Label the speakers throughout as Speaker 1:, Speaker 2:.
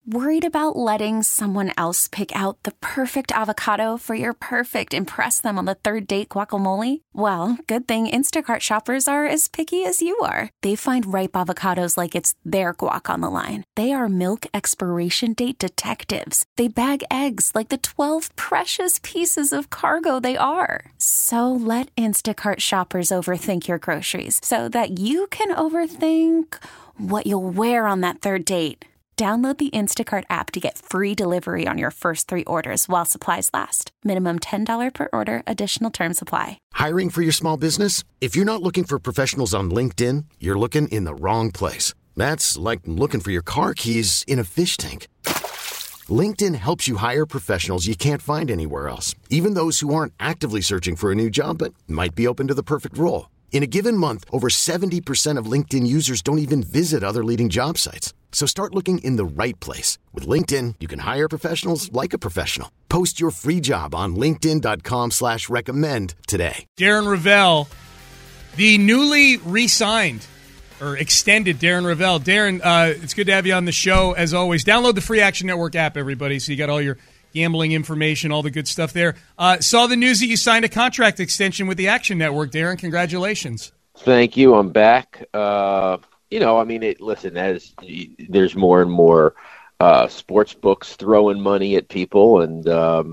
Speaker 1: Worried about letting someone else pick out the perfect avocado for your perfect impress them on the third date guacamole? Well, good thing Instacart shoppers are as picky as you are. They find ripe avocados like it's their guac on the line. They are milk expiration date detectives. They bag eggs like the 12 precious pieces of cargo they are. So let Instacart shoppers overthink your groceries so that you can overthink what you'll wear on that third date. Download the Instacart app to get free delivery on your first 3 orders while supplies last. Minimum $10 per order. Additional terms apply.
Speaker 2: Hiring for your small business? If you're not looking for professionals on LinkedIn, you're looking in the wrong place. That's like looking for your car keys in a fish tank. LinkedIn helps you hire professionals you can't find anywhere else, even those who aren't actively searching for a new job but might be open to the perfect role. In a given month, over 70% of LinkedIn users don't even visit other leading job sites. So start looking in the right place. With LinkedIn, you can hire professionals like a professional. Post your free job on linkedin.com/recommend today.
Speaker 3: Darren Rovell, the newly re-signed or extended Darren Rovell. Darren, it's good to have you on the show as always. Download the free Action Network app, everybody, so you got all your gambling information, all the good stuff there. Saw the news that you signed a contract extension with the Action Network, Darren. Congratulations.
Speaker 4: Thank you. I'm back. Listen, as there's more and more sports books throwing money at people. And, at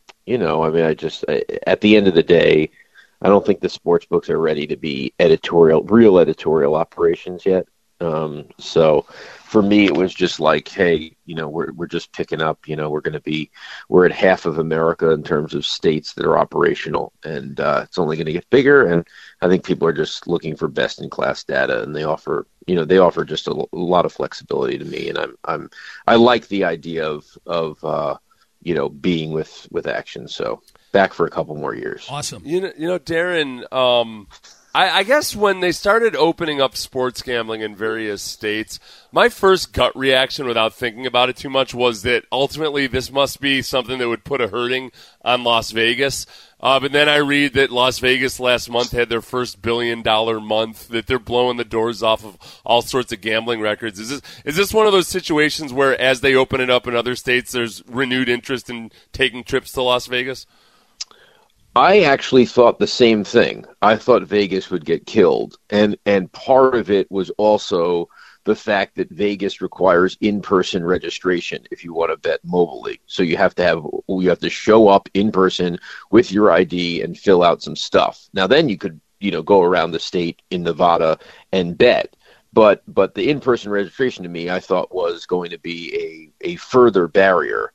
Speaker 4: the end of the day, I don't think the sports books are ready to be real editorial operations yet. So for me, it was just like, hey, we're just picking up, we're at half of America in terms of states that are operational, and it's only going to get bigger. And I think people are just looking for best in class data, and they offer just a lot of flexibility to me. And I like the idea of being with Action. So back for a couple more years.
Speaker 3: Awesome.
Speaker 5: Darren, I guess when they started opening up sports gambling in various states, my first gut reaction without thinking about it too much was that ultimately this must be something that would put a hurting on Las Vegas. But then I read that Las Vegas last month had their first $1 billion month, that they're blowing the doors off of all sorts of gambling records. Is this one of those situations where as they open it up in other states, there's renewed interest in taking trips to Las Vegas?
Speaker 4: I actually thought the same thing. I thought Vegas would get killed. And part of it was also the fact that Vegas requires in-person registration if you want to bet mobilely. So you have to show up in person with your ID and fill out some stuff. Now then you could, go around the state in Nevada and bet. But the in-person registration to me, I thought was going to be a further barrier.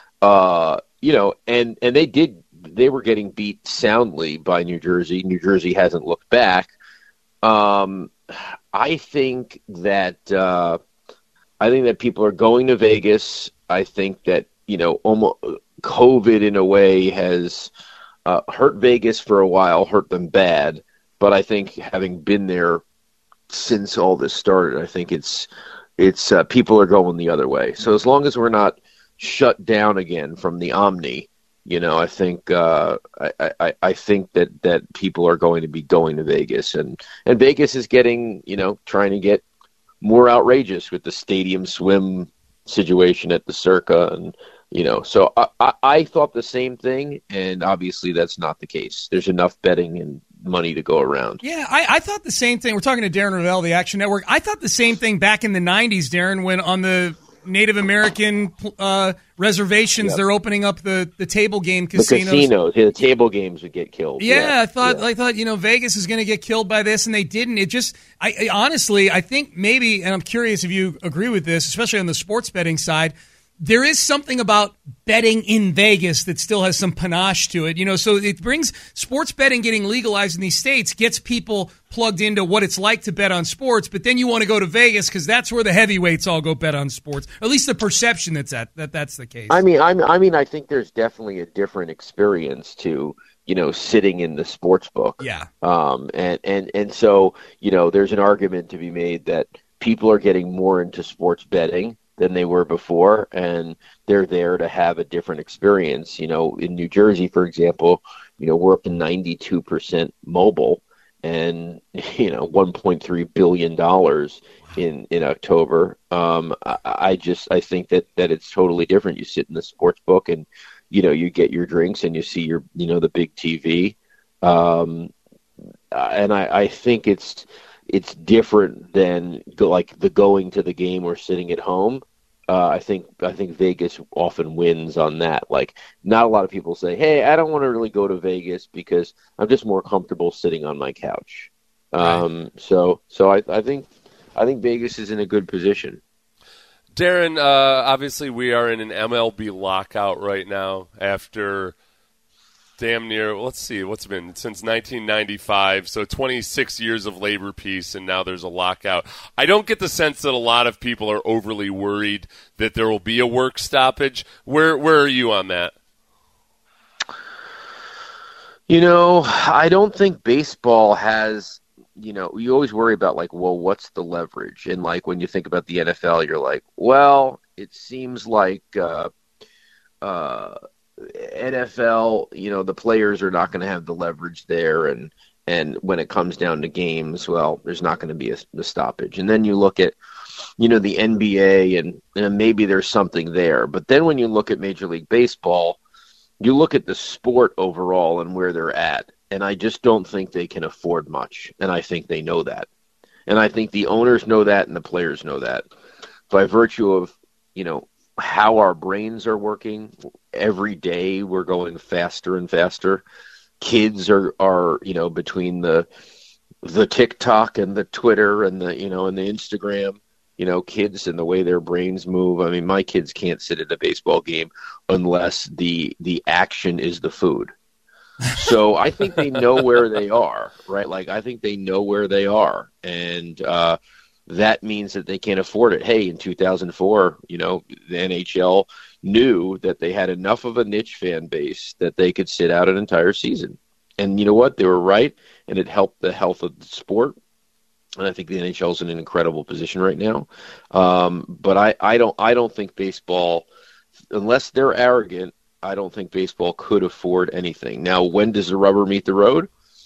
Speaker 4: And they were getting beat soundly by New Jersey. New Jersey hasn't looked back. I think that people are going to Vegas. I think that almost COVID in a way has hurt Vegas for a while, hurt them bad. But I think having been there since all this started, I think it's people are going the other way. So as long as we're not shut down again from the Omni, I think I think that people are going to be going to Vegas, and Vegas is getting, trying to get more outrageous with the stadium swim situation at the Circa, and so I thought the same thing, and obviously that's not the case. There's enough betting and money to go around.
Speaker 3: Yeah, I thought the same thing. We're talking to Darren Rovell, the Action Network. I thought the same thing back in the 90s, Darren, when on the Native American reservations, they're opening up the table game casinos.
Speaker 4: The casinos, the table games would get killed.
Speaker 3: Yeah, I thought Vegas is going to get killed by this, and they didn't. It just, I honestly, I think maybe, and I'm curious if you agree with this, especially on the sports betting side, there is something about betting in Vegas that still has some panache to it. So it brings sports betting getting legalized in these states, gets people plugged into what it's like to bet on sports, but then you want to go to Vegas because that's where the heavyweights all go bet on sports. Or at least the perception that's the case.
Speaker 4: I think there's definitely a different experience to, sitting in the sports book.
Speaker 3: Yeah.
Speaker 4: And so, there's an argument to be made that people are getting more into sports betting than they were before, and they're there to have a different experience. In New Jersey, for example, we're up to 92% mobile, and $1.3 billion in October. I think that it's totally different. You sit in the sports book and you get your drinks and you see your the big TV, and I think it's different than the going to the game or sitting at home. I think Vegas often wins on that. Like, not a lot of people say, "Hey, I don't want to really go to Vegas because I'm just more comfortable sitting on my couch." Right. So I think Vegas is in a good position.
Speaker 5: Darren, obviously we are in an MLB lockout right now after damn near, let's see, what's it been, since 1995, so 26 years of labor peace, and now there's a lockout. I don't get the sense that a lot of people are overly worried that there will be a work stoppage. Where are you on that?
Speaker 4: I don't think baseball has, you always worry about what's the leverage? And when you think about the NFL, you're like, well, it seems like NFL, the players are not going to have the leverage there, and when it comes down to games, well, there's not going to be a stoppage. And then you look at, the NBA, and maybe there's something there. But then when you look at Major League Baseball, you look at the sport overall and where they're at, and I just don't think they can afford much, and I think they know that. And I think the owners know that and the players know that. By virtue of, how our brains are working, every day we're going faster and faster. Kids are between the TikTok and the Twitter and the and the Instagram, kids and the way their brains move. I mean, my kids can't sit at a baseball game unless the action is the food. So I think they know where they are, right? I think they know where they are, and that means that they can't afford it. Hey, in 2004, the NHL knew that they had enough of a niche fan base that they could sit out an entire season. And you know what? They were right, and it helped the health of the sport. And I think the NHL is in an incredible position right now. But I don't think baseball, unless they're arrogant, I don't think baseball could afford anything. Now, when does the rubber meet the road?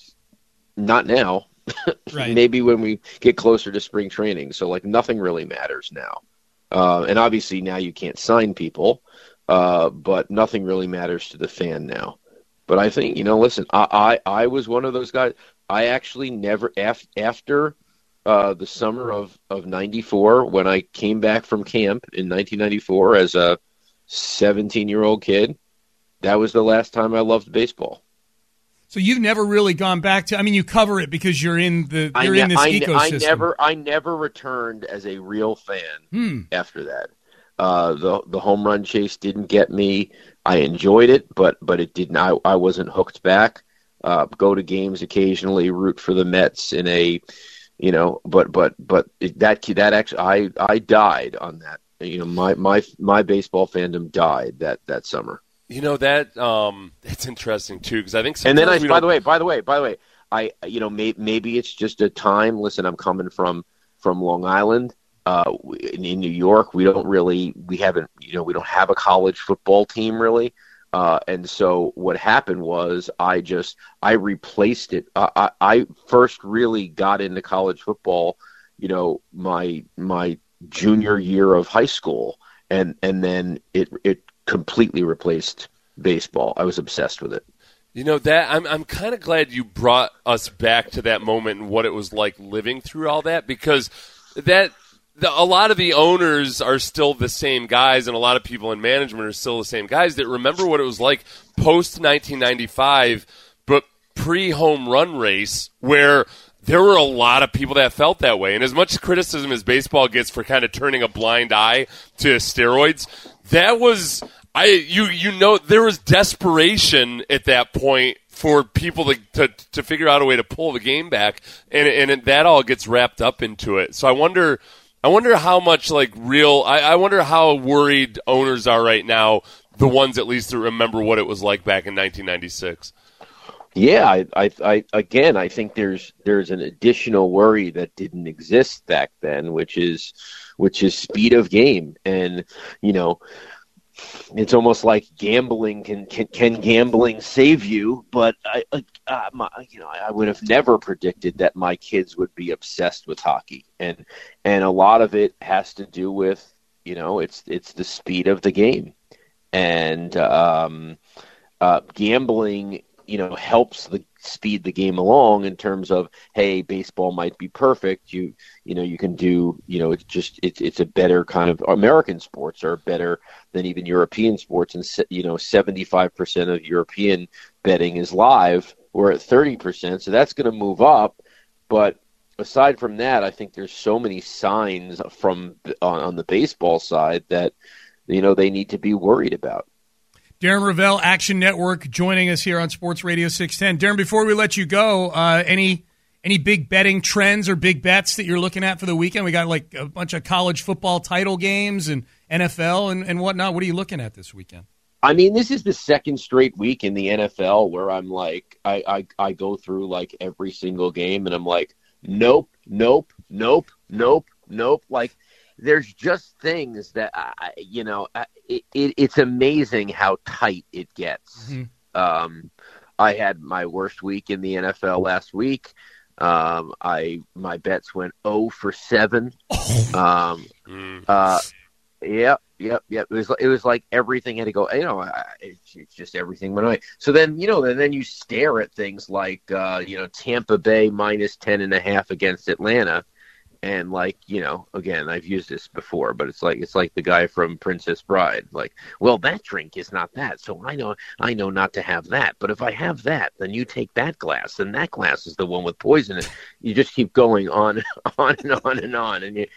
Speaker 4: Not now. Right. Maybe when we get closer to spring training. So nothing really matters now. And obviously now you can't sign people, but nothing really matters to the fan now. But I think, listen, I was one of those guys. I actually never, after the summer of 94, when I came back from camp in 1994 as a 17-year-old kid, that was the last time I loved baseball.
Speaker 3: So you've never really gone back to, you cover it because you're in this ecosystem.
Speaker 4: I never returned as a real fan after that. The home run chase didn't get me. I enjoyed it, but it didn't. I wasn't hooked back. Go to games occasionally, root for the Mets in a, but that actually, I died on that. My baseball fandom died that summer.
Speaker 5: That's interesting too, because I think.
Speaker 4: And then by the way, maybe it's just a time. Listen, I'm coming from Long Island. In New York, we don't have a college football team really. And so what happened was I replaced it. I first really got into college football, my junior year of high school, and then it completely replaced baseball. I was obsessed with it.
Speaker 5: That I'm kind of glad you brought us back to that moment and what it was like living through all that, because a lot of the owners are still the same guys, and a lot of people in management are still the same guys that remember what it was like post 1995, but pre-home run race, where there were a lot of people that felt that way. And as much criticism as baseball gets for kind of turning a blind eye to steroids, that was there was desperation at that point for people to figure out a way to pull the game back, and that all gets wrapped up into it. So I wonder how much I wonder how worried owners are right now, the ones at least that remember what it was like back in 1996.
Speaker 4: Yeah, I think there's an additional worry that didn't exist back then, which is speed of game. And it's almost like gambling can gambling save you? But I would have never predicted that my kids would be obsessed with hockey, and a lot of it has to do with, it's the speed of the game, and gambling, helps speed the game along in terms of, hey, baseball might be perfect. You can do, it's a better kind of, American sports are better than even European sports. And, 75% of European betting is live. We're at 30%. So that's going to move up. But aside from that, I think there's so many signs on the baseball side that, they need to be worried about.
Speaker 3: Darren Rovell, Action Network, joining us here on Sports Radio 610. Darren, before we let you go, any big betting trends or big bets that you're looking at for the weekend? We got like a bunch of college football title games and NFL and whatnot. What are you looking at this weekend?
Speaker 4: I mean, this is the second straight week in the NFL where I'm like, I go through like every single game and I'm like, nope. Like, there's just things that, it's amazing how tight it gets. Mm-hmm. I had my worst week in the NFL last week. My bets went 0 for 7. Yep. It was like everything had to go. It's just everything went away. So then, and then you stare at things like, Tampa Bay minus 10.5 against Atlanta. And like, again, I've used this before, but it's like the guy from Princess Bride. Like, well, that drink is not that, so I know not to have that. But if I have that, then you take that glass, and that glass is the one with poison. And you just keep going on and on and on. And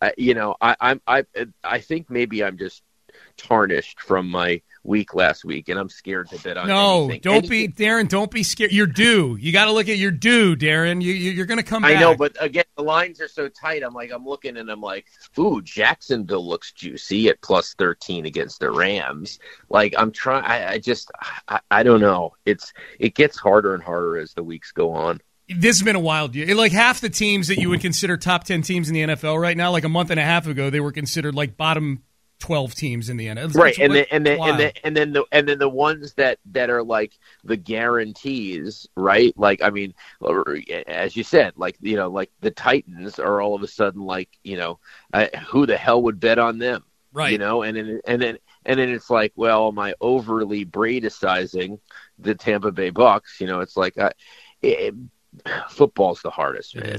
Speaker 4: I think maybe I'm just tarnished from my week last week, and I'm scared to bet on anything.
Speaker 3: Don't be, Darren, don't be scared. You're due. You got to look at your due, Darren. You're going to come back.
Speaker 4: I know, but again, the lines are so tight. I'm looking and I'm like, ooh, Jacksonville looks juicy at plus 13 against the Rams. Like, I'm trying, I don't know. It gets harder and harder as the weeks go on.
Speaker 3: This has been a wild year. Like, half the teams that you would consider top 10 teams in the NFL right now, like a month and a half ago, they were considered like bottom 12 teams in the NFL.
Speaker 4: Right, and then the ones that are like the guarantees, right? Like, I mean, as you said, like, like the Titans are all of a sudden like, who the hell would bet on them?
Speaker 3: Right.
Speaker 4: And then it's like, well, am I overly Bradicizing the Tampa Bay Bucks? It's like football's the hardest, man.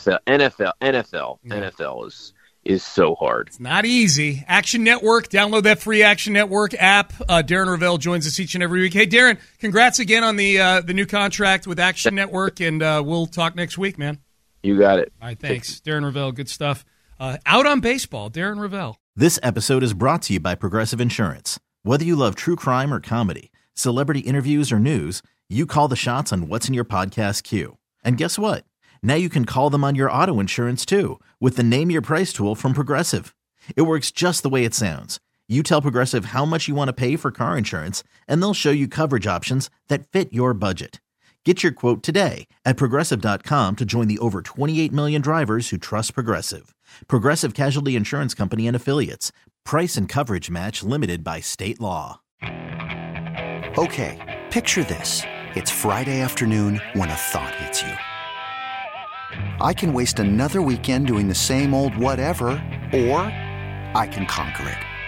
Speaker 4: NFL is so hard.
Speaker 3: It's not easy. Action Network. Download that free Action Network app. Darren Rovell joins us each and every week. Hey, Darren, congrats again on the new contract with Action Network, and we'll talk next week, man.
Speaker 4: You got it.
Speaker 3: All right, thanks. Darren Rovell, good stuff. Out on baseball, Darren Rovell.
Speaker 6: This episode is brought to you by Progressive Insurance. Whether you love true crime or comedy, celebrity interviews or news, you call the shots on what's in your podcast queue. And guess what? Now you can call them on your auto insurance, too, with the Name Your Price tool from Progressive. It works just the way it sounds. You tell Progressive how much you want to pay for car insurance, and they'll show you coverage options that fit your budget. Get your quote today at Progressive.com to join the over 28 million drivers who trust Progressive. Progressive Casualty Insurance Company and Affiliates. Price and coverage match limited by state law.
Speaker 7: Okay, picture this. It's Friday afternoon when a thought hits you. I can waste another weekend doing the same old whatever, or I can conquer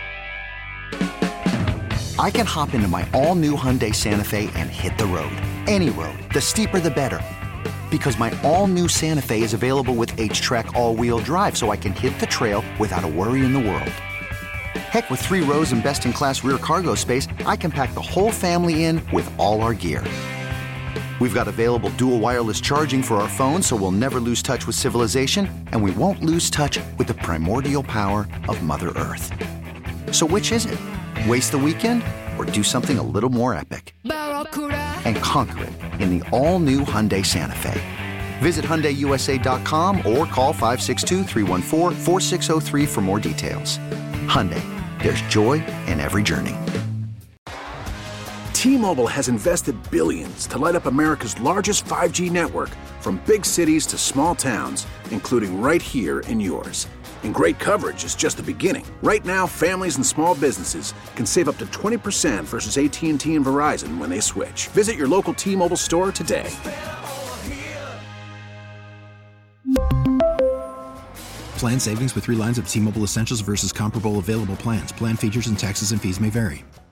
Speaker 7: it. I can hop into my all-new Hyundai Santa Fe and hit the road. Any road. The steeper, the better. Because my all-new Santa Fe is available with H-Track all-wheel drive, so I can hit the trail without a worry in the world. Heck, with 3 rows and best-in-class rear cargo space, I can pack the whole family in with all our gear. We've got available dual wireless charging for our phones, so we'll never lose touch with civilization, and we won't lose touch with the primordial power of Mother Earth. So which is it? Waste the weekend or do something a little more epic? And conquer it in the all-new Hyundai Santa Fe. Visit HyundaiUSA.com or call 562-314-4603 for more details. Hyundai, there's joy in every journey.
Speaker 8: T-Mobile has invested billions to light up America's largest 5G network, from big cities to small towns, including right here in yours. And great coverage is just the beginning. Right now, families and small businesses can save up to 20% versus AT&T and Verizon when they switch. Visit your local T-Mobile store today.
Speaker 9: Plan savings with 3 lines of T-Mobile Essentials versus comparable available plans. Plan features and taxes and fees may vary.